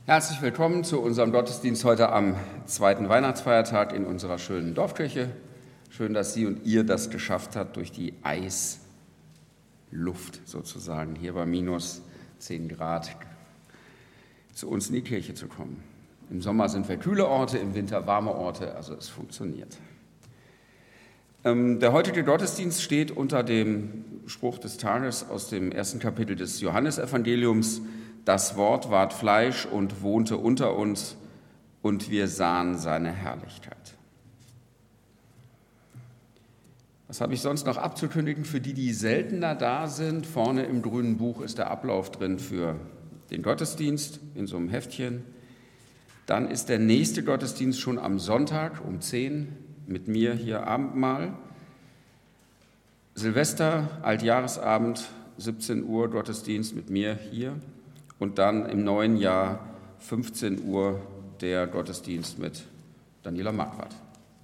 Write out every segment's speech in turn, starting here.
Herzlich willkommen zu unserem Gottesdienst heute am zweiten Weihnachtsfeiertag in unserer schönen Dorfkirche. Schön, dass Sie und ihr das geschafft habt, durch die Eisluft sozusagen hier bei minus 10 Grad zu uns in die Kirche zu kommen. Im Sommer sind wir kühle Orte, im Winter warme Orte, also es funktioniert. Der heutige Gottesdienst steht unter dem Spruch des Tages aus dem ersten Kapitel des Johannesevangeliums: Das Wort ward Fleisch und wohnte unter uns, und wir sahen seine Herrlichkeit. Was habe ich sonst noch abzukündigen für die, die seltener da sind? Vorne im grünen Buch ist der Ablauf drin für den Gottesdienst in so einem Heftchen. Dann ist der nächste Gottesdienst schon am Sonntag um 10 mit mir hier Abendmahl. Silvester, Altjahresabend, 17 Uhr Gottesdienst mit mir hier. Und dann im neuen Jahr 15 Uhr der Gottesdienst mit Daniela Marquardt.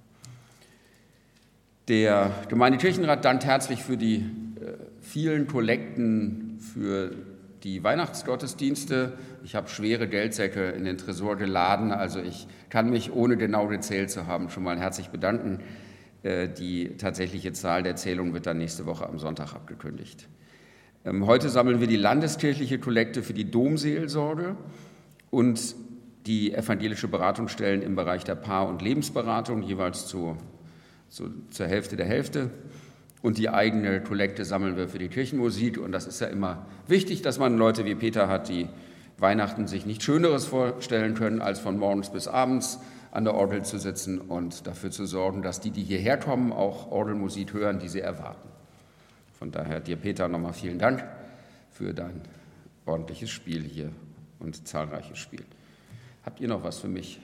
Der Gemeindekirchenrat dankt herzlich für die vielen Kollekten für die Weihnachtsgottesdienste. Ich habe schwere Geldsäcke in den Tresor geladen, also ich kann mich, ohne genau gezählt zu haben, schon mal herzlich bedanken. Die tatsächliche Zahl der Zählung wird dann nächste Woche am Sonntag abgekündigt. Heute sammeln wir die landeskirchliche Kollekte für die Domseelsorge und die evangelische Beratungsstellen im Bereich der Paar- und Lebensberatung, jeweils zur Hälfte der Hälfte. Und die eigene Kollekte sammeln wir für die Kirchenmusik. Und das ist ja immer wichtig, dass man Leute wie Peter hat, die Weihnachten sich nichts Schöneres vorstellen können, als von morgens bis abends an der Orgel zu sitzen und dafür zu sorgen, dass die hierher kommen, auch Orgelmusik hören, die sie erwarten. Von daher dir, Peter, nochmal vielen Dank für dein ordentliches Spiel hier und zahlreiches Spiel. Habt ihr noch was für mich?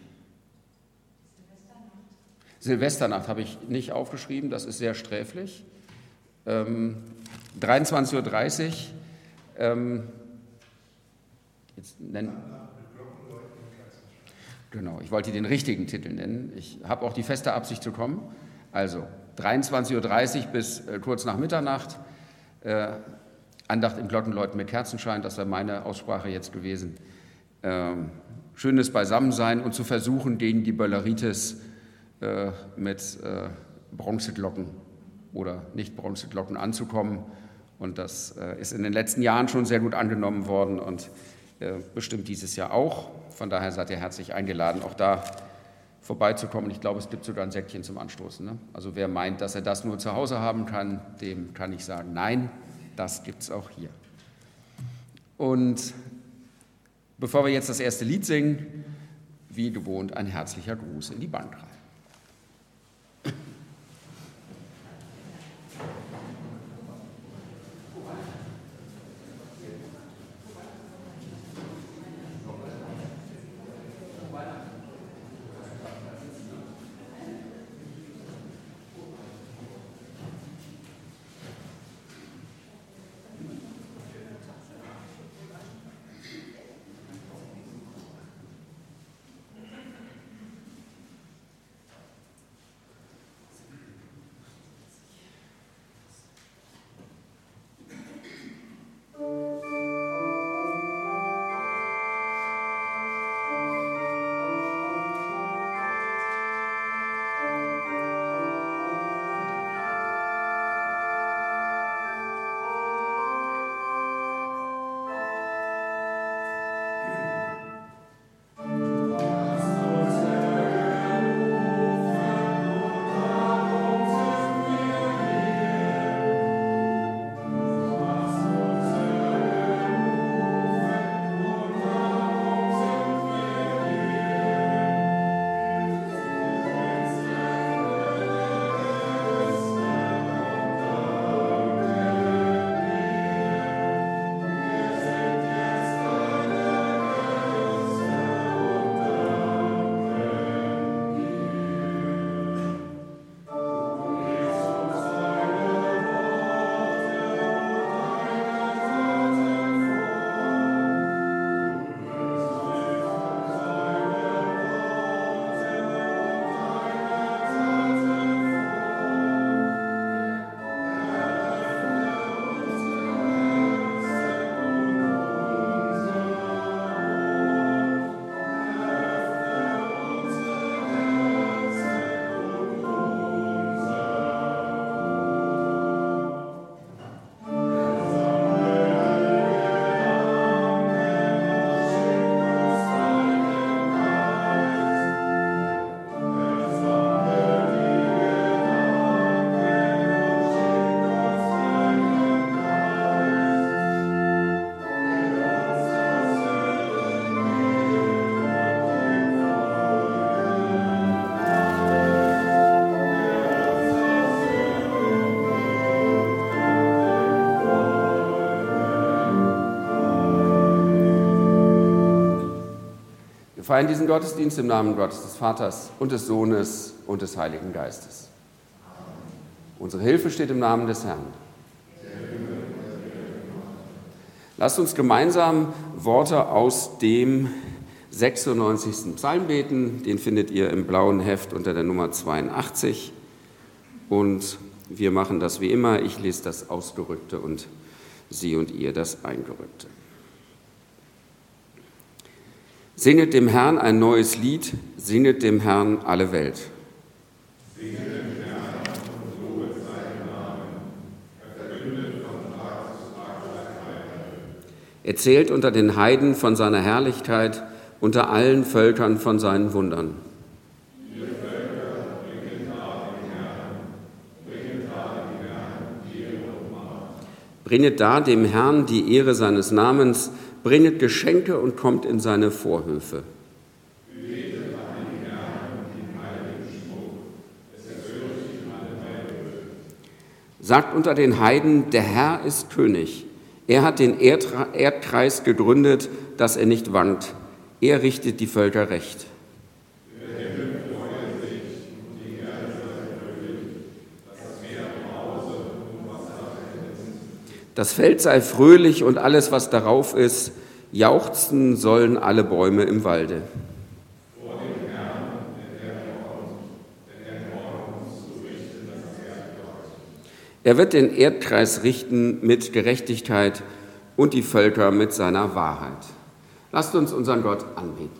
Silvesternacht habe ich nicht aufgeschrieben, das ist sehr sträflich. 23:30 Uhr. Jetzt nennen. Genau, ich wollte den richtigen Titel nennen. Ich habe auch die feste Absicht zu kommen. Also 23:30 Uhr bis kurz nach Mitternacht. Andacht im Glockenläuten mit Kerzenschein, das wäre meine Aussprache jetzt gewesen. Schönes Beisammensein und zu versuchen, gegen die Bölleritis mit Bronzeglocken oder nicht Bronzeglocken anzukommen. Und das ist in den letzten Jahren schon sehr gut angenommen worden und bestimmt dieses Jahr auch. Von daher seid ihr herzlich eingeladen, auch da vorbeizukommen. Ich glaube, es gibt sogar ein Säckchen zum Anstoßen. Ne? Also wer meint, dass er das nur zu Hause haben kann, dem kann ich sagen, nein, das gibt es auch hier. Und bevor wir jetzt das erste Lied singen, wie gewohnt ein herzlicher Gruß in die Bandreihe. Wir feiern diesen Gottesdienst im Namen Gottes, des Vaters und des Sohnes und des Heiligen Geistes. Unsere Hilfe steht im Namen des Herrn. Lasst uns gemeinsam Worte aus dem 96. Psalm beten. Den findet ihr im blauen Heft unter der Nummer 82. Und wir machen das wie immer. Ich lese das Ausgerückte und Sie und ihr das Eingerückte. Singet dem Herrn ein neues Lied, singet dem Herrn alle Welt. Singet dem Herrn und lobet seinen Namen. Verkündet von Tag zu Tag sein Heil. Erzählt unter den Heiden von seiner Herrlichkeit, unter allen Völkern von seinen Wundern. Ihr Völker, bringet dar den Herrn, bringet dar dem Herrn Ehre und Macht. Bringet dar dem Herrn die Ehre seines Namens, bringet Geschenke und kommt in seine Vorhöfe. Betet an den Herrn in heiligen Schmuck, es erfüllt ihm alle Heilwürde. Sagt unter den Heiden, der Herr ist König. Er hat den Erdkreis gegründet, dass er nicht wankt. Er richtet die Völker recht. Der Himmel freue sich und die Erde sei fröhlich, das Meer brause und Wasser erhitzt. Das Feld sei fröhlich und alles, was darauf ist, jauchzen sollen alle Bäume im Walde. Vor dem Herrn, denn er morgens zu richten das Erdreich. Er wird den Erdkreis richten mit Gerechtigkeit und die Völker mit seiner Wahrheit. Lasst uns unseren Gott anbeten.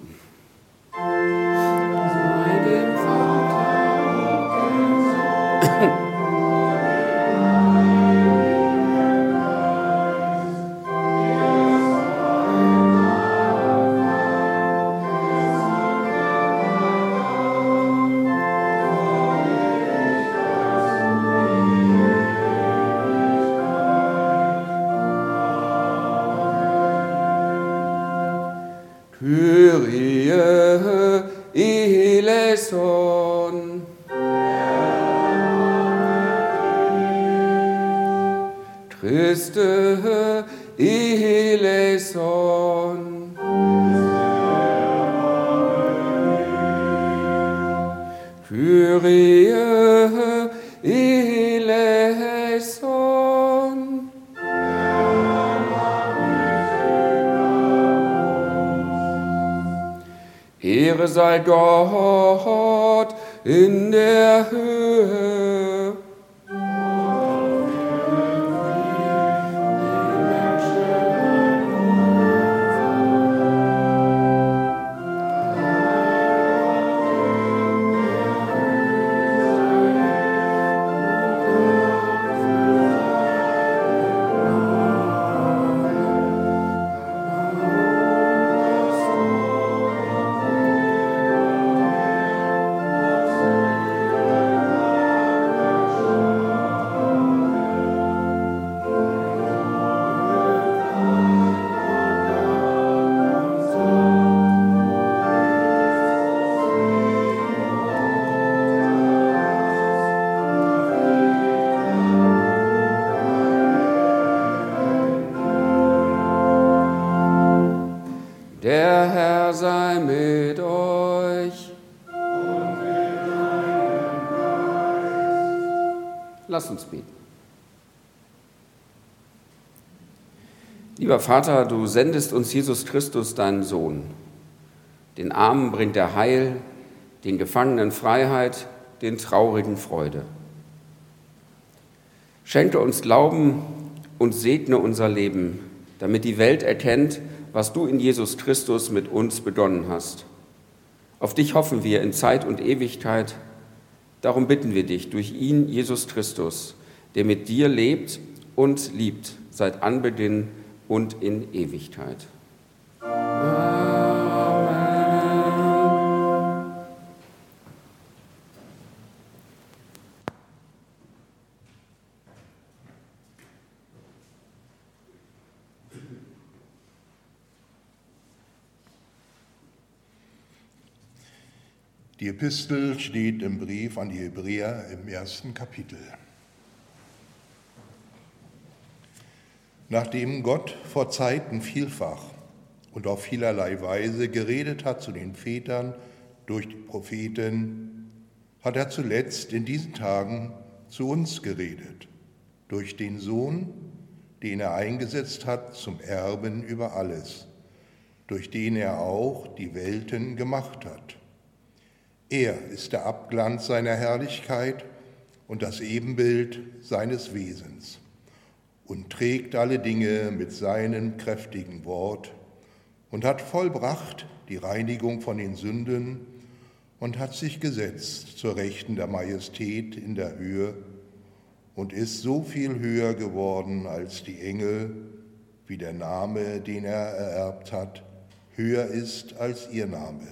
Kyrie eleison. Christe eleison. Kyrie eleison. Ehre sei Gott in der Höhe. Der Herr sei mit euch. Und mit deinem Geist. Lasst uns beten. Lieber Vater, du sendest uns Jesus Christus, deinen Sohn. Den Armen bringt er Heil, den Gefangenen Freiheit, den Traurigen Freude. Schenke uns Glauben und segne unser Leben, damit die Welt erkennt, was du in Jesus Christus mit uns begonnen hast. Auf dich hoffen wir in Zeit und Ewigkeit. Darum bitten wir dich durch ihn, Jesus Christus, der mit dir lebt und liebt, seit Anbeginn und in Ewigkeit. Die Epistel steht im Brief an die Hebräer im 1. Kapitel. Nachdem Gott vor Zeiten vielfach und auf vielerlei Weise geredet hat zu den Vätern durch die Propheten, hat er zuletzt in diesen Tagen zu uns geredet, durch den Sohn, den er eingesetzt hat zum Erben über alles, durch den er auch die Welten gemacht hat. Er ist der Abglanz seiner Herrlichkeit und das Ebenbild seines Wesens und trägt alle Dinge mit seinem kräftigen Wort und hat vollbracht die Reinigung von den Sünden und hat sich gesetzt zur Rechten der Majestät in der Höhe und ist so viel höher geworden als die Engel, wie der Name, den er ererbt hat, höher ist als ihr Name.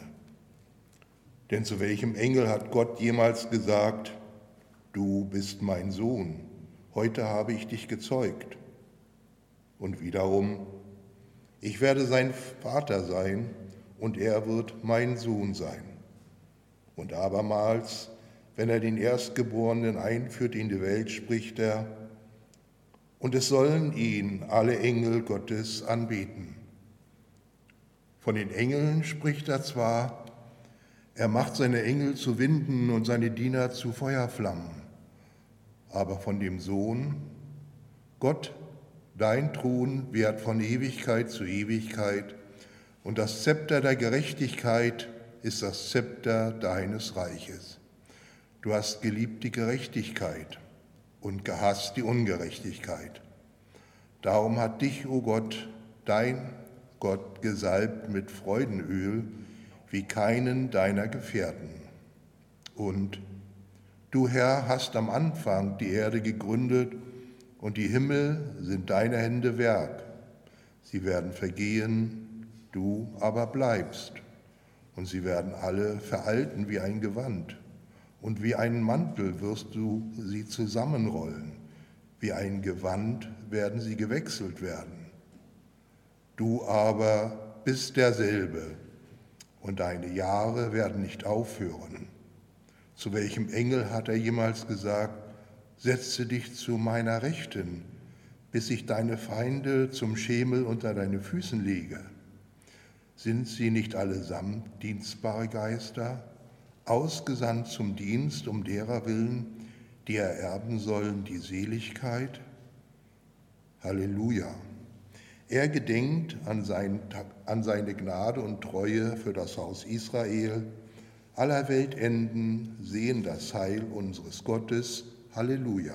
Denn zu welchem Engel hat Gott jemals gesagt, du bist mein Sohn, heute habe ich dich gezeugt? Und wiederum, ich werde sein Vater sein und er wird mein Sohn sein. Und abermals, wenn er den Erstgeborenen einführt in die Welt, spricht er, und es sollen ihn alle Engel Gottes anbeten. Von den Engeln spricht er zwar, er macht seine Engel zu Winden und seine Diener zu Feuerflammen, aber von dem Sohn, Gott, dein Thron währt von Ewigkeit zu Ewigkeit und das Zepter der Gerechtigkeit ist das Zepter deines Reiches. Du hast geliebt die Gerechtigkeit und gehasst die Ungerechtigkeit. Darum hat dich, o Gott, dein Gott, gesalbt mit Freudenöl, wie keinen deiner Gefährten. Und du, Herr, hast am Anfang die Erde gegründet und die Himmel sind deine Hände Werk. Sie werden vergehen, du aber bleibst. Und sie werden alle veralten wie ein Gewand. Und wie einen Mantel wirst du sie zusammenrollen. Wie ein Gewand werden sie gewechselt werden. Du aber bist derselbe, und deine Jahre werden nicht aufhören. Zu welchem Engel hat er jemals gesagt, setze dich zu meiner Rechten, bis ich deine Feinde zum Schemel unter deine Füßen lege? Sind sie nicht allesamt dienstbare Geister, ausgesandt zum Dienst um derer willen, die ererben sollen die Seligkeit? Halleluja! Er gedenkt an seine Gnade und Treue für das Haus Israel. Aller Weltenden sehen das Heil unseres Gottes. Halleluja.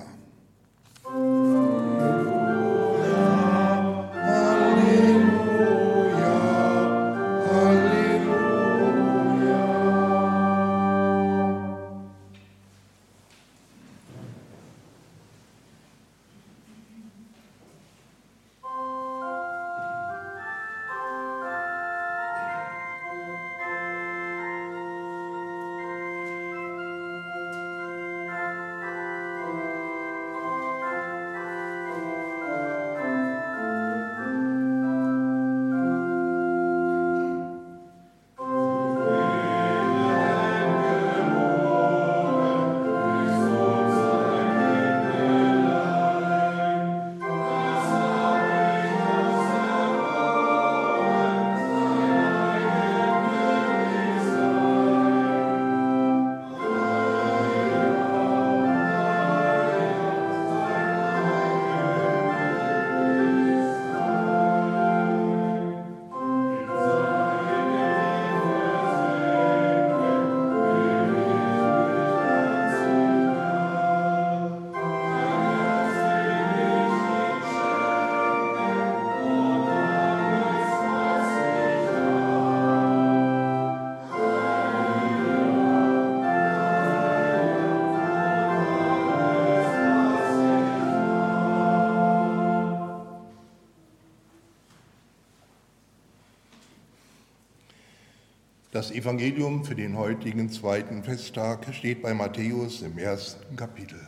Das Evangelium für den heutigen zweiten Festtag steht bei Matthäus im 1. Kapitel.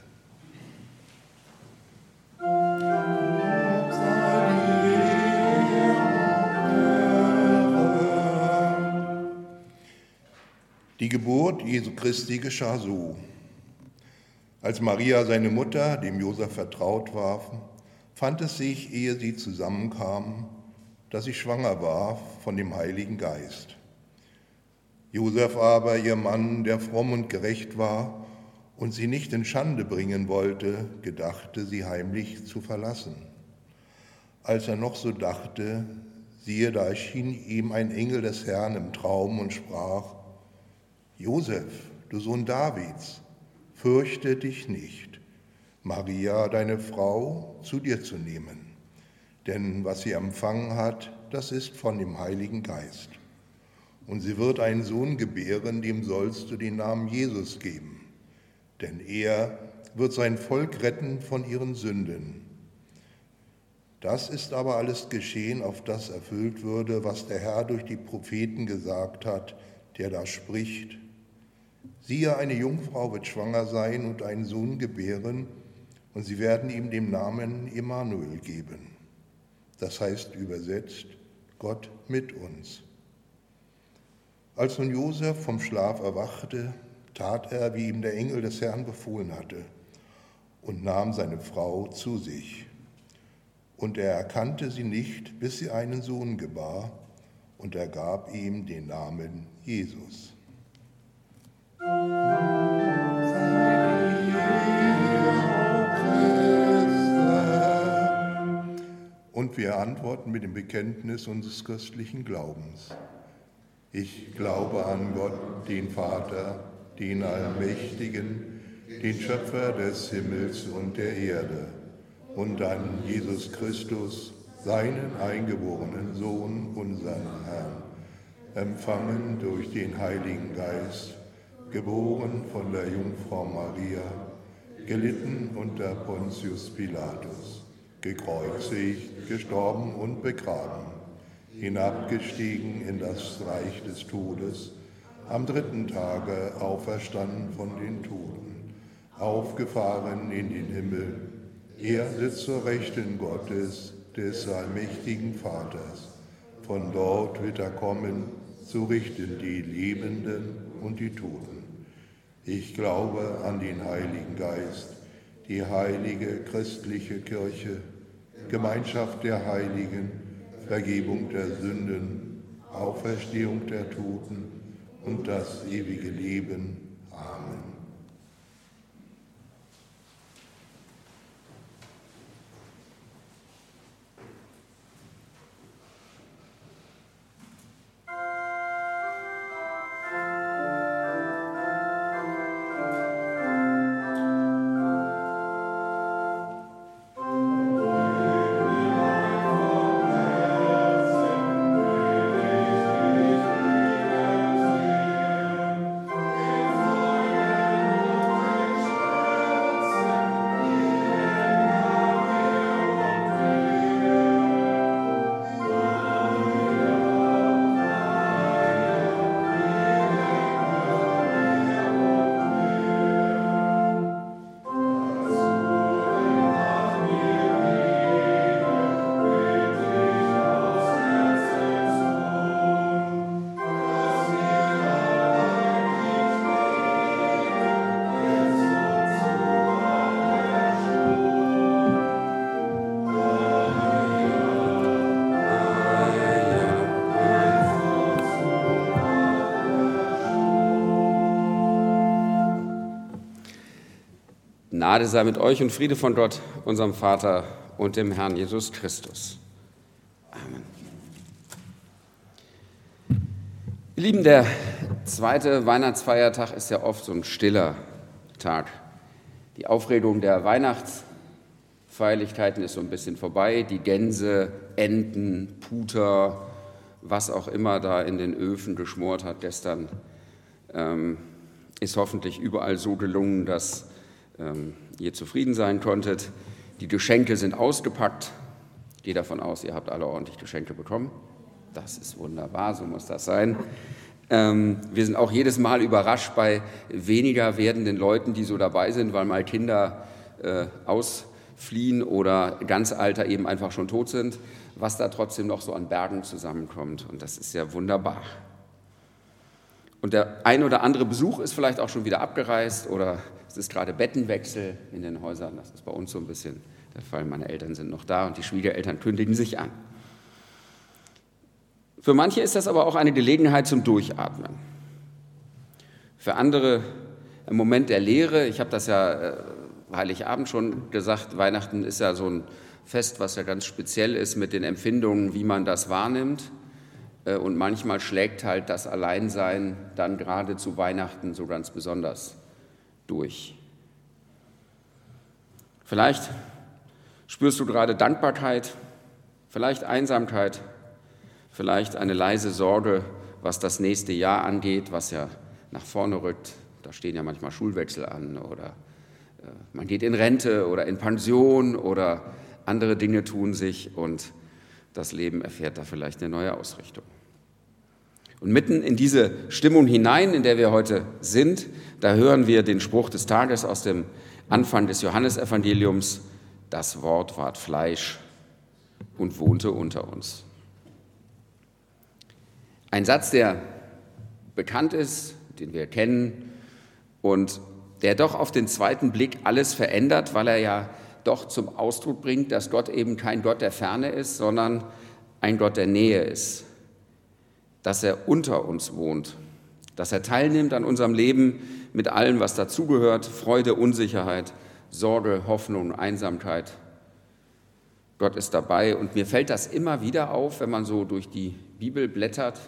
Die Geburt Jesu Christi geschah so. Als Maria, seine Mutter, dem Josef vertraut war, fand es sich, ehe sie zusammenkamen, dass sie schwanger war von dem Heiligen Geist. Josef aber, ihr Mann, der fromm und gerecht war und sie nicht in Schande bringen wollte, gedachte, sie heimlich zu verlassen. Als er noch so dachte, siehe, da erschien ihm ein Engel des Herrn im Traum und sprach: Josef, du Sohn Davids, fürchte dich nicht, Maria, deine Frau, zu dir zu nehmen. Denn was sie empfangen hat, das ist von dem Heiligen Geist. Und sie wird einen Sohn gebären, dem sollst du den Namen Jesus geben. Denn er wird sein Volk retten von ihren Sünden. Das ist aber alles geschehen, auf das erfüllt würde, was der Herr durch die Propheten gesagt hat, der da spricht: Siehe, eine Jungfrau wird schwanger sein und einen Sohn gebären, und sie werden ihm den Namen Immanuel geben. Das heißt übersetzt, Gott mit uns. Als nun Josef vom Schlaf erwachte, tat er, wie ihm der Engel des Herrn befohlen hatte, und nahm seine Frau zu sich. Und er erkannte sie nicht, bis sie einen Sohn gebar, und er gab ihm den Namen Jesus. Und wir antworten mit dem Bekenntnis unseres christlichen Glaubens. Ich glaube an Gott, den Vater, den Allmächtigen, den Schöpfer des Himmels und der Erde, und an Jesus Christus, seinen eingeborenen Sohn, unseren Herrn, empfangen durch den Heiligen Geist, geboren von der Jungfrau Maria, gelitten unter Pontius Pilatus, gekreuzigt, gestorben und begraben, hinabgestiegen in das Reich des Todes, am dritten Tage auferstanden von den Toten, aufgefahren in den Himmel. Er sitzt zur Rechten Gottes, des allmächtigen Vaters. Von dort wird er kommen, zu richten die Lebenden und die Toten. Ich glaube an den Heiligen Geist, die heilige christliche Kirche, Gemeinschaft der Heiligen, Vergebung der Sünden, Auferstehung der Toten und das ewige Leben. Amen. Gnade sei mit euch und Friede von Gott, unserem Vater und dem Herrn Jesus Christus. Amen. Ihr Lieben, der zweite Weihnachtsfeiertag ist ja oft so ein stiller Tag. Die Aufregung der Weihnachtsfeierlichkeiten ist so ein bisschen vorbei. Die Gänse, Enten, Puter, was auch immer da in den Öfen geschmort hat gestern, ist hoffentlich überall so gelungen, dass ihr zufrieden sein konntet. Die Geschenke sind ausgepackt. Ich gehe davon aus, ihr habt alle ordentlich Geschenke bekommen. Das ist wunderbar, so muss das sein. Wir sind auch jedes Mal überrascht bei weniger werdenden Leuten, die so dabei sind, weil mal Kinder ausfliehen oder ganz Alter eben einfach schon tot sind, was da trotzdem noch so an Bergen zusammenkommt. Und das ist ja wunderbar. Und der ein oder andere Besuch ist vielleicht auch schon wieder abgereist oder es ist gerade Bettenwechsel in den Häusern. Das ist bei uns so ein bisschen der Fall. Meine Eltern sind noch da und die Schwiegereltern kündigen sich an. Für manche ist das aber auch eine Gelegenheit zum Durchatmen. Für andere ein Moment der Leere. Ich habe das ja Heiligabend schon gesagt, Weihnachten ist ja so ein Fest, was ja ganz speziell ist mit den Empfindungen, wie man das wahrnimmt. Und manchmal schlägt halt das Alleinsein dann gerade zu Weihnachten so ganz besonders durch. Vielleicht spürst du gerade Dankbarkeit, vielleicht Einsamkeit, vielleicht eine leise Sorge, was das nächste Jahr angeht, was ja nach vorne rückt. Da stehen ja manchmal Schulwechsel an oder man geht in Rente oder in Pension oder andere Dinge tun sich und das Leben erfährt da vielleicht eine neue Ausrichtung. Und mitten in diese Stimmung hinein, in der wir heute sind, da hören wir den Spruch des Tages aus dem Anfang des Johannesevangeliums: Das Wort ward Fleisch und wohnte unter uns. Ein Satz, der bekannt ist, den wir kennen und der doch auf den zweiten Blick alles verändert, weil er ja doch zum Ausdruck bringt, dass Gott eben kein Gott der Ferne ist, sondern ein Gott der Nähe ist, dass er unter uns wohnt, dass er teilnimmt an unserem Leben mit allem, was dazugehört: Freude, Unsicherheit, Sorge, Hoffnung, Einsamkeit. Gott ist dabei und mir fällt das immer wieder auf, wenn man so durch die Bibel blättert,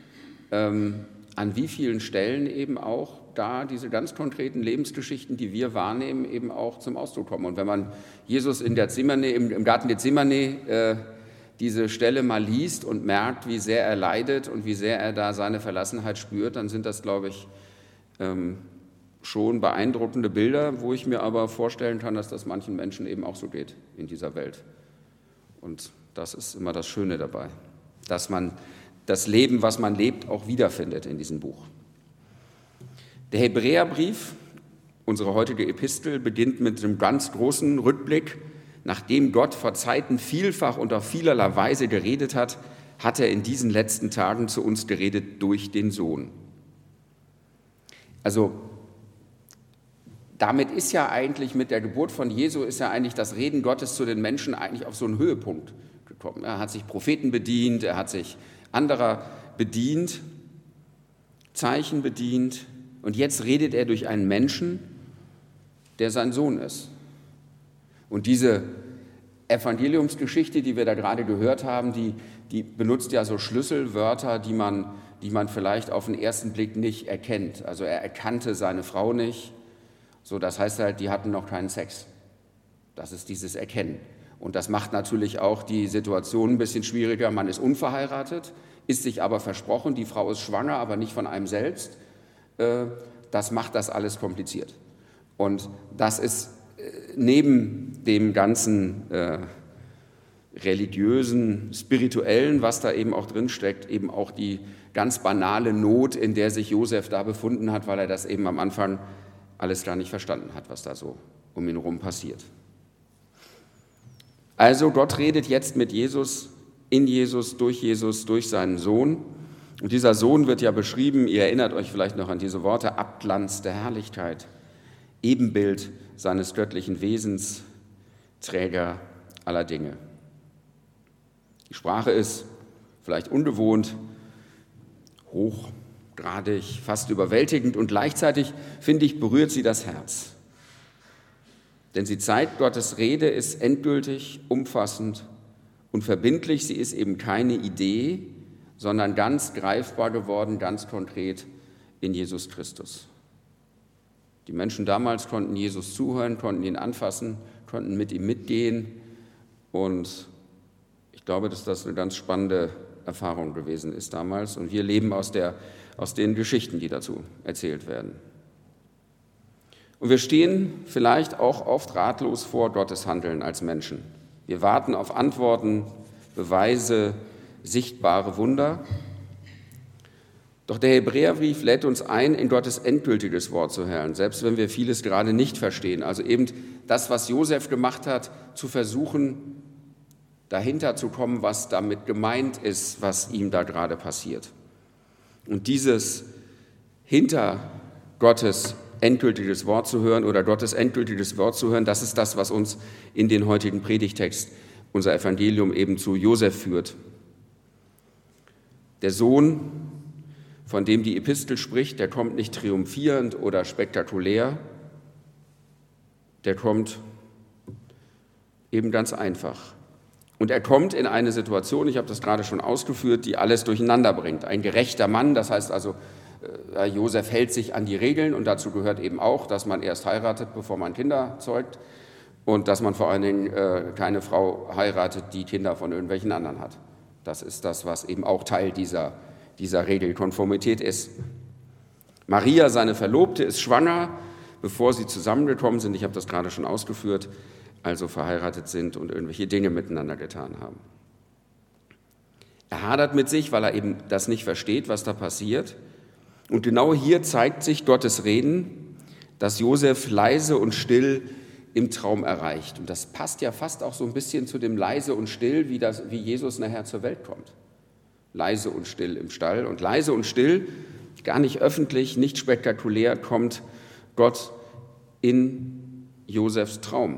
an wie vielen Stellen eben auch da diese ganz konkreten Lebensgeschichten, die wir wahrnehmen, eben auch zum Ausdruck kommen. Und wenn man Jesus in Gethsemane, im Garten Gethsemane diese Stelle mal liest und merkt, wie sehr er leidet und wie sehr er da seine Verlassenheit spürt, dann sind das, glaube ich, schon beeindruckende Bilder, wo ich mir aber vorstellen kann, dass das manchen Menschen eben auch so geht in dieser Welt. Und das ist immer das Schöne dabei, dass man das Leben, was man lebt, auch wiederfindet in diesem Buch. Der Hebräerbrief, unsere heutige Epistel, beginnt mit einem ganz großen Rückblick. Nachdem Gott vor Zeiten vielfach und auf vielerlei Weise geredet hat, hat er in diesen letzten Tagen zu uns geredet durch den Sohn. Also damit ist ja eigentlich mit der Geburt von Jesu ist ja eigentlich das Reden Gottes zu den Menschen eigentlich auf so einen Höhepunkt gekommen. Er hat sich Propheten bedient, er hat sich anderer bedient, Zeichen bedient und jetzt redet er durch einen Menschen, der sein Sohn ist. Und diese Evangeliumsgeschichte, die wir da gerade gehört haben, die benutzt ja so Schlüsselwörter, die man vielleicht auf den ersten Blick nicht erkennt. Also er erkannte seine Frau nicht, so das heißt halt, die hatten noch keinen Sex. Das ist dieses Erkennen. Und das macht natürlich auch die Situation ein bisschen schwieriger. Man ist unverheiratet, ist sich aber versprochen, die Frau ist schwanger, aber nicht von einem selbst. Das macht das alles kompliziert. Und das ist neben dem ganzen religiösen, spirituellen, was da eben auch drinsteckt, eben auch die ganz banale Not, in der sich Josef da befunden hat, weil er das eben am Anfang alles gar nicht verstanden hat, was da so um ihn herum passiert. Also Gott redet jetzt mit Jesus, in Jesus, durch seinen Sohn. Und dieser Sohn wird ja beschrieben, ihr erinnert euch vielleicht noch an diese Worte: Abglanz der Herrlichkeit, Ebenbild seines göttlichen Wesens, Träger aller Dinge. Die Sprache ist vielleicht ungewohnt, hochgradig, fast überwältigend und gleichzeitig, finde ich, berührt sie das Herz. Denn sie zeigt, Gottes Rede ist endgültig, umfassend und verbindlich. Sie ist eben keine Idee, sondern ganz greifbar geworden, ganz konkret in Jesus Christus. Die Menschen damals konnten Jesus zuhören, konnten ihn anfassen, konnten mit ihm mitgehen. Und ich glaube, dass das eine ganz spannende Erfahrung gewesen ist damals. Und wir leben aus den Geschichten, die dazu erzählt werden. Und wir stehen vielleicht auch oft ratlos vor Gottes Handeln als Menschen. Wir warten auf Antworten, Beweise, sichtbare Wunder. Doch der Hebräerbrief lädt uns ein, in Gottes endgültiges Wort zu hören, selbst wenn wir vieles gerade nicht verstehen. Also eben das, was Josef gemacht hat, zu versuchen, dahinter zu kommen, was damit gemeint ist, was ihm da gerade passiert. Und dieses hinter Gottes endgültiges Wort zu hören oder Gottes endgültiges Wort zu hören, das ist das, was uns in den heutigen Predigtext, unser Evangelium eben zu Josef führt. Der Sohn, von dem die Epistel spricht, der kommt nicht triumphierend oder spektakulär, der kommt eben ganz einfach. Und er kommt in eine Situation, ich habe das gerade schon ausgeführt, die alles durcheinander bringt. Ein gerechter Mann, das heißt also, Josef hält sich an die Regeln und dazu gehört eben auch, dass man erst heiratet, bevor man Kinder zeugt und dass man vor allen Dingen keine Frau heiratet, die Kinder von irgendwelchen anderen hat. Das ist das, was eben auch Teil dieser Regelkonformität ist. Maria, seine Verlobte, ist schwanger, bevor sie zusammengekommen sind, ich habe das gerade schon ausgeführt, also verheiratet sind und irgendwelche Dinge miteinander getan haben. Er hadert mit sich, weil er eben das nicht versteht, was da passiert. Und genau hier zeigt sich Gottes Reden, dass Josef leise und still im Traum erreicht. Und das passt ja fast auch so ein bisschen zu dem leise und still, wie Jesus nachher zur Welt kommt. Leise und still im Stall. Und leise und still, gar nicht öffentlich, nicht spektakulär, kommt Gott in Josefs Traum.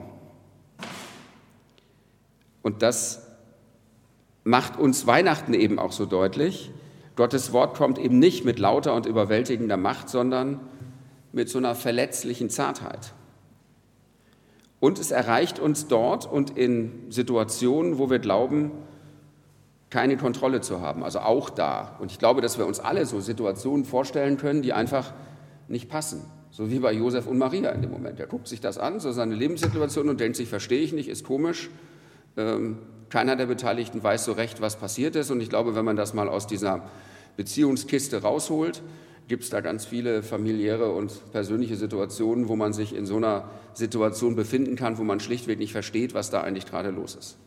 Und das macht uns Weihnachten eben auch so deutlich. Gottes Wort kommt eben nicht mit lauter und überwältigender Macht, sondern mit so einer verletzlichen Zartheit. Und es erreicht uns dort und in Situationen, wo wir glauben, keine Kontrolle zu haben, also auch da. Und ich glaube, dass wir uns alle so Situationen vorstellen können, die einfach nicht passen. So wie bei Josef und Maria in dem Moment. Er guckt sich das an, so seine Lebenssituation und denkt sich, verstehe ich nicht, ist komisch. Keiner der Beteiligten weiß so recht, was passiert ist. Und ich glaube, wenn man das mal aus dieser Beziehungskiste rausholt, gibt es da ganz viele familiäre und persönliche Situationen, wo man sich in so einer Situation befinden kann, wo man schlichtweg nicht versteht, was da eigentlich gerade los ist.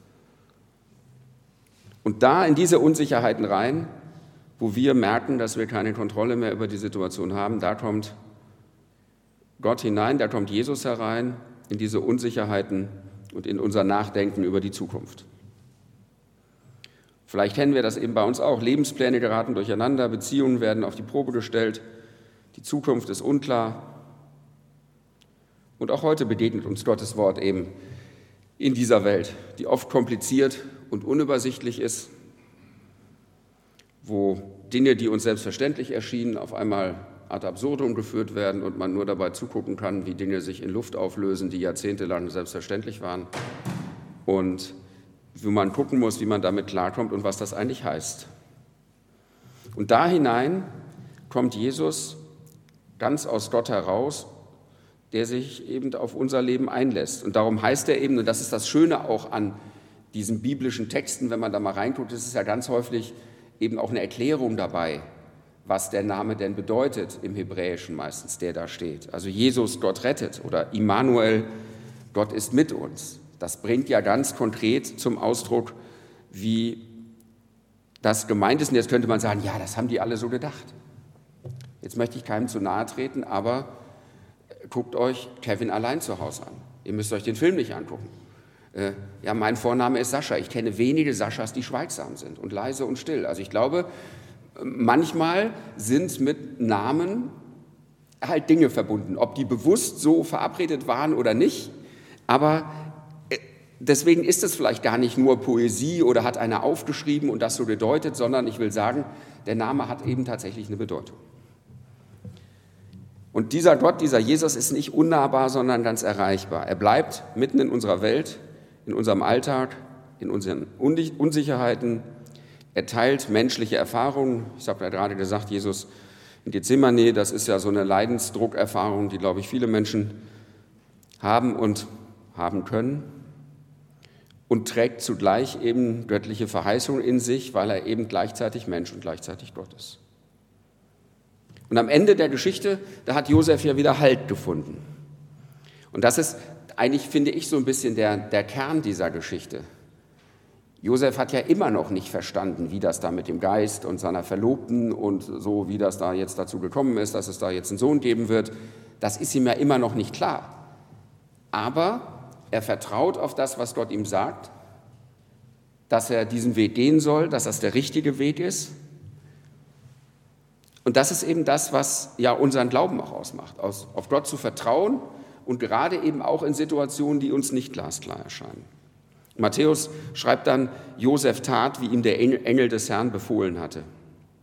Und da in diese Unsicherheiten rein, wo wir merken, dass wir keine Kontrolle mehr über die Situation haben, da kommt Gott hinein, da kommt Jesus herein, in diese Unsicherheiten und in unser Nachdenken über die Zukunft. Vielleicht kennen wir das eben bei uns auch. Lebenspläne geraten durcheinander, Beziehungen werden auf die Probe gestellt, die Zukunft ist unklar. Und auch heute begegnet uns Gottes Wort eben in dieser Welt, die oft kompliziert und unübersichtlich ist, wo Dinge, die uns selbstverständlich erschienen, auf einmal ad absurdum geführt werden und man nur dabei zugucken kann, wie Dinge sich in Luft auflösen, die jahrzehntelang selbstverständlich waren. Und wo man gucken muss, wie man damit klarkommt und was das eigentlich heißt. Und da hinein kommt Jesus ganz aus Gott heraus, der sich eben auf unser Leben einlässt. Und darum heißt er eben, und das ist das Schöne auch an diesen biblischen Texten, wenn man da mal reinguckt, ist es ja ganz häufig eben auch eine Erklärung dabei, was der Name denn bedeutet, im Hebräischen meistens, der da steht. Also Jesus, Gott rettet, oder Immanuel, Gott ist mit uns. Das bringt ja ganz konkret zum Ausdruck, wie das gemeint ist. Und jetzt könnte man sagen, ja, das haben die alle so gedacht. Jetzt möchte ich keinem zu nahe treten, aber guckt euch Kevin allein zu Hause an. Ihr müsst euch den Film nicht angucken. Ja, mein Vorname ist Sascha. Ich kenne wenige Saschas, die schweigsam sind und leise und still. Also ich glaube, manchmal sind mit Namen halt Dinge verbunden, ob die bewusst so verabredet waren oder nicht. Aber deswegen ist es vielleicht gar nicht nur Poesie oder hat einer aufgeschrieben und das so gedeutet, sondern ich will sagen, der Name hat eben tatsächlich eine Bedeutung. Und dieser Gott, dieser Jesus ist nicht unnahbar, sondern ganz erreichbar. Er bleibt mitten in unserer Welt, in unserem Alltag, in unseren Unsicherheiten. Er teilt menschliche Erfahrungen. Ich habe ja gerade gesagt, Jesus in Gethsemane, das ist ja so eine Leidensdruckerfahrung, die, glaube ich, viele Menschen haben und haben können. Und trägt zugleich eben göttliche Verheißungen in sich, weil er eben gleichzeitig Mensch und gleichzeitig Gott ist. Und am Ende der Geschichte, da hat Josef ja wieder Halt gefunden. Und das ist eigentlich, finde ich, so ein bisschen der Kern dieser Geschichte. Josef hat ja immer noch nicht verstanden, wie das da mit dem Geist und seiner Verlobten und so, wie das da jetzt dazu gekommen ist, dass es da jetzt einen Sohn geben wird. Das ist ihm ja immer noch nicht klar. Aber er vertraut auf das, was Gott ihm sagt, dass er diesen Weg gehen soll, dass das der richtige Weg ist. Und das ist eben das, was ja unseren Glauben auch ausmacht, auf Gott zu vertrauen und gerade eben auch in Situationen, die uns nicht glasklar erscheinen. Matthäus schreibt dann, Josef tat, wie ihm der Engel des Herrn befohlen hatte.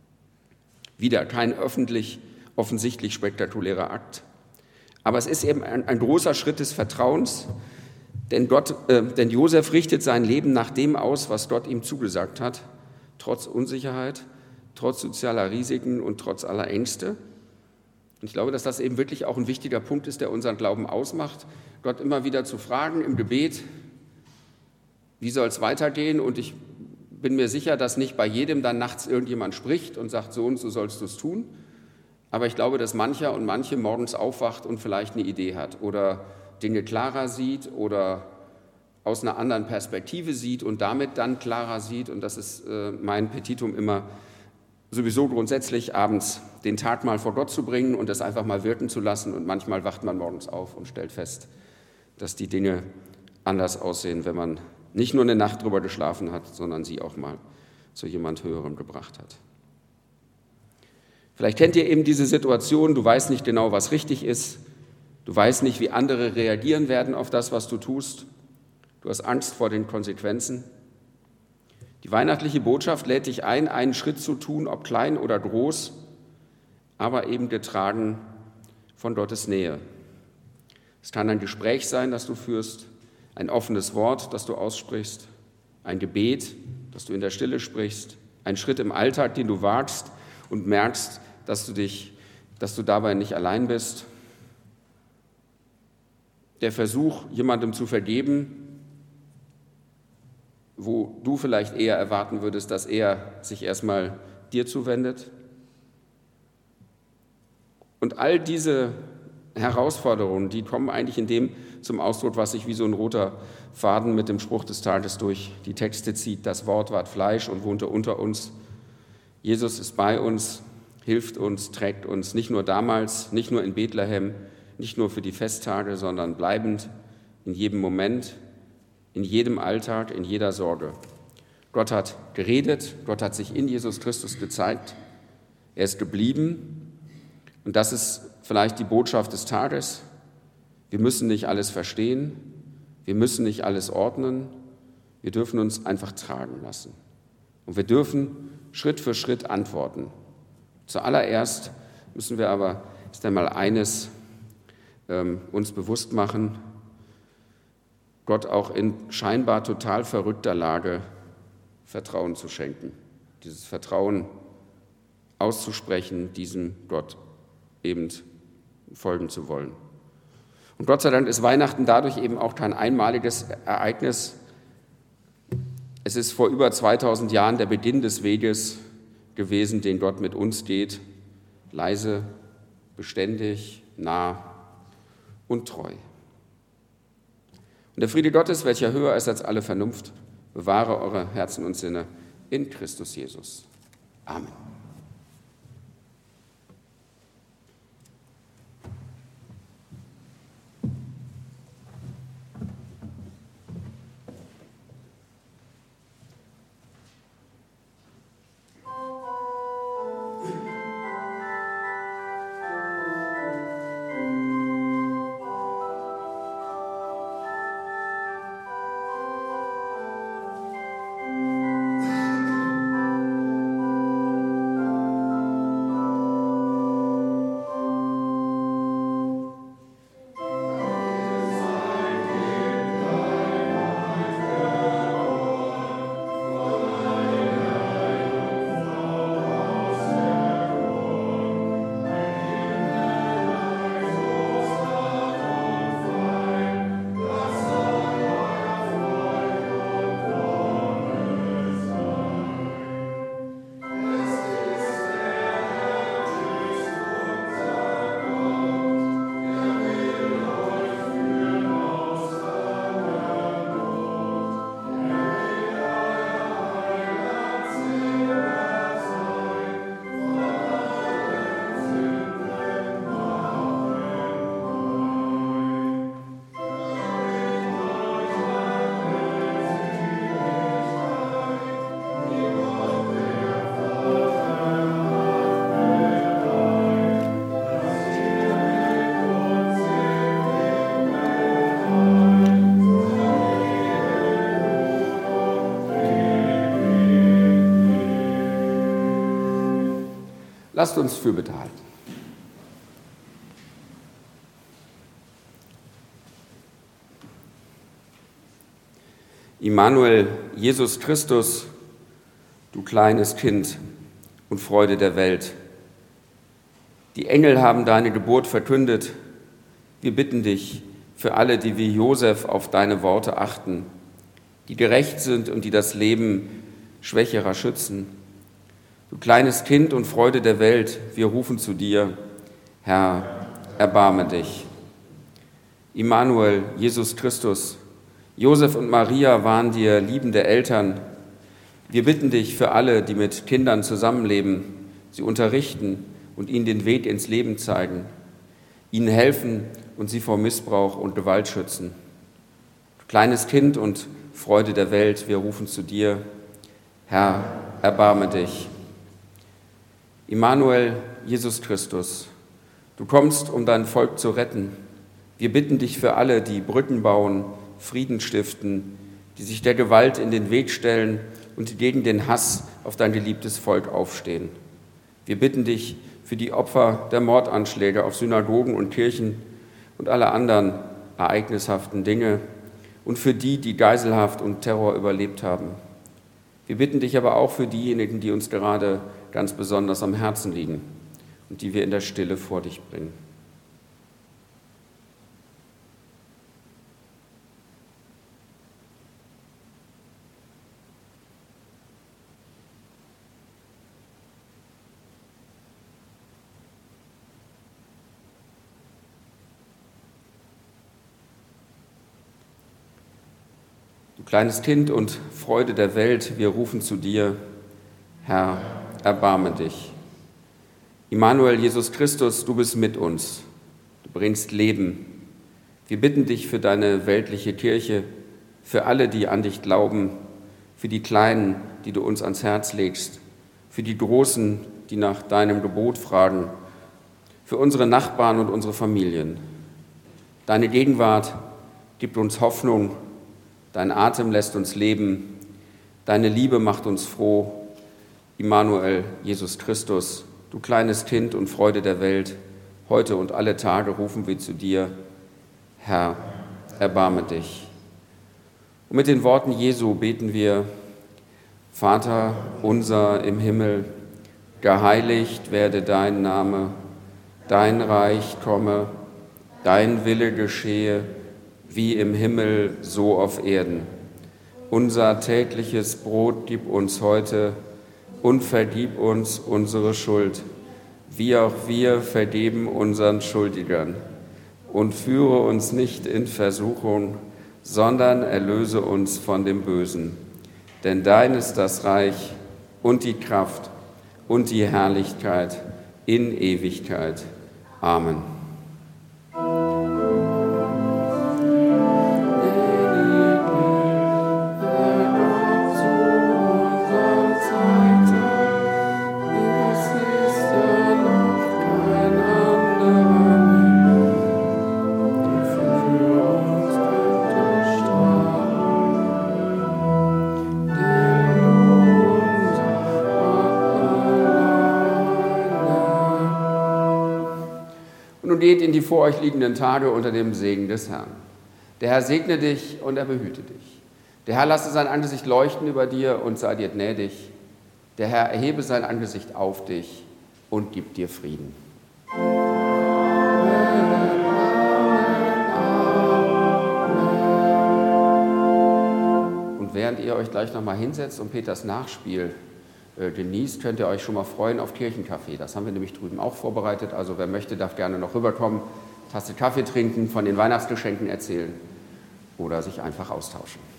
Wieder kein offensichtlich spektakulärer Akt. Aber es ist eben ein großer Schritt des Vertrauens, denn Josef richtet sein Leben nach dem aus, was Gott ihm zugesagt hat, trotz Unsicherheit, trotz sozialer Risiken und trotz aller Ängste. Und ich glaube, dass das eben wirklich auch ein wichtiger Punkt ist, der unseren Glauben ausmacht, Gott immer wieder zu fragen im Gebet, wie soll es weitergehen? Und ich bin mir sicher, dass nicht bei jedem dann nachts irgendjemand spricht und sagt, so und so sollst du es tun. Aber ich glaube, dass mancher und manche morgens aufwacht und vielleicht eine Idee hat oder Dinge klarer sieht oder aus einer anderen Perspektive sieht und damit dann klarer sieht. Und das ist mein Petitum immer, sowieso grundsätzlich abends den Tag mal vor Gott zu bringen und das einfach mal wirken zu lassen. Und manchmal wacht man morgens auf und stellt fest, dass die Dinge anders aussehen, wenn man nicht nur eine Nacht drüber geschlafen hat, sondern sie auch mal zu jemand Höherem gebracht hat. Vielleicht kennt ihr eben diese Situation, du weißt nicht genau, was richtig ist, du weißt nicht, wie andere reagieren werden auf das, was du tust, du hast Angst vor den Konsequenzen. Die weihnachtliche Botschaft lädt dich ein, einen Schritt zu tun, ob klein oder groß, aber eben getragen von Gottes Nähe. Es kann ein Gespräch sein, das du führst, ein offenes Wort, das du aussprichst, ein Gebet, das du in der Stille sprichst, ein Schritt im Alltag, den du wagst und merkst, dass du dabei nicht allein bist. Der Versuch, jemandem zu vergeben, wo du vielleicht eher erwarten würdest, dass er sich erstmal dir zuwendet. Und all diese Herausforderungen, die kommen eigentlich in dem zum Ausdruck, was sich wie so ein roter Faden mit dem Spruch des Tages durch die Texte zieht. Das Wort ward Fleisch und wohnte unter uns. Jesus ist bei uns, hilft uns, trägt uns, nicht nur damals, nicht nur in Bethlehem, nicht nur für die Festtage, sondern bleibend in jedem Moment, in jedem Alltag, in jeder Sorge. Gott hat geredet, Gott hat sich in Jesus Christus gezeigt, er ist geblieben und das ist vielleicht die Botschaft des Tages. Wir müssen nicht alles verstehen, wir müssen nicht alles ordnen, wir dürfen uns einfach tragen lassen. Und wir dürfen Schritt für Schritt antworten. Zuallererst müssen wir aber erst einmal eines uns bewusst machen, Gott auch in scheinbar total verrückter Lage Vertrauen zu schenken. Dieses Vertrauen auszusprechen, diesem Gott eben folgen zu wollen. Und Gott sei Dank ist Weihnachten dadurch eben auch kein einmaliges Ereignis. Es ist vor über 2000 Jahren der Beginn des Weges gewesen, den Gott mit uns geht, leise, beständig, nah und treu. Und der Friede Gottes, welcher höher ist als alle Vernunft, bewahre eure Herzen und Sinne in Christus Jesus. Amen. Lasst uns Fürbitte halten. Immanuel, Jesus Christus, du kleines Kind und Freude der Welt. Die Engel haben deine Geburt verkündet. Wir bitten dich für alle, die wie Josef auf deine Worte achten, die gerecht sind und die das Leben Schwächerer schützen. Du kleines Kind und Freude der Welt, wir rufen zu dir, Herr, erbarme dich. Immanuel, Jesus Christus, Josef und Maria waren dir liebende Eltern. Wir bitten dich für alle, die mit Kindern zusammenleben, sie unterrichten und ihnen den Weg ins Leben zeigen, ihnen helfen und sie vor Missbrauch und Gewalt schützen. Du kleines Kind und Freude der Welt, wir rufen zu dir, Herr, erbarme dich. Immanuel, Jesus Christus, du kommst, um dein Volk zu retten. Wir bitten dich für alle, die Brücken bauen, Frieden stiften, die sich der Gewalt in den Weg stellen und die gegen den Hass auf dein geliebtes Volk aufstehen. Wir bitten dich für die Opfer der Mordanschläge auf Synagogen und Kirchen und alle anderen ereignishaften Dinge und für die, die Geiselhaft und Terror überlebt haben. Wir bitten dich aber auch für diejenigen, die uns gerade ganz besonders am Herzen liegen und die wir in der Stille vor dich bringen. Du kleines Kind und Freude der Welt, wir rufen zu dir, Herr, erbarme dich. Immanuel, Jesus Christus, du bist mit uns, du bringst Leben. Wir bitten dich für deine weltliche Kirche, für alle, die an dich glauben, für die Kleinen, die du uns ans Herz legst, für die Großen, die nach deinem Gebot fragen, für unsere Nachbarn und unsere Familien. Deine Gegenwart gibt uns Hoffnung, dein Atem lässt uns leben, deine Liebe macht uns froh. Immanuel, Jesus Christus, du kleines Kind und Freude der Welt, heute und alle Tage rufen wir zu dir, Herr, erbarme dich. Und mit den Worten Jesu beten wir, Vater unser im Himmel, geheiligt werde dein Name, dein Reich komme, dein Wille geschehe, wie im Himmel, so auf Erden. Unser tägliches Brot gib uns heute und vergib uns unsere Schuld, wie auch wir vergeben unseren Schuldigern. Und führe uns nicht in Versuchung, sondern erlöse uns von dem Bösen. Denn dein ist das Reich und die Kraft und die Herrlichkeit in Ewigkeit. Amen. Und geht in die vor euch liegenden Tage unter dem Segen des Herrn. Der Herr segne dich und er behüte dich. Der Herr lasse sein Angesicht leuchten über dir und sei dir gnädig. Der Herr erhebe sein Angesicht auf dich und gib dir Frieden. Und während ihr euch gleich nochmal hinsetzt und Peters Nachspiel genießt, könnt ihr euch schon mal freuen auf Kirchenkaffee. Das haben wir nämlich drüben auch vorbereitet. Also wer möchte, darf gerne noch rüberkommen, Tasse Kaffee trinken, von den Weihnachtsgeschenken erzählen oder sich einfach austauschen.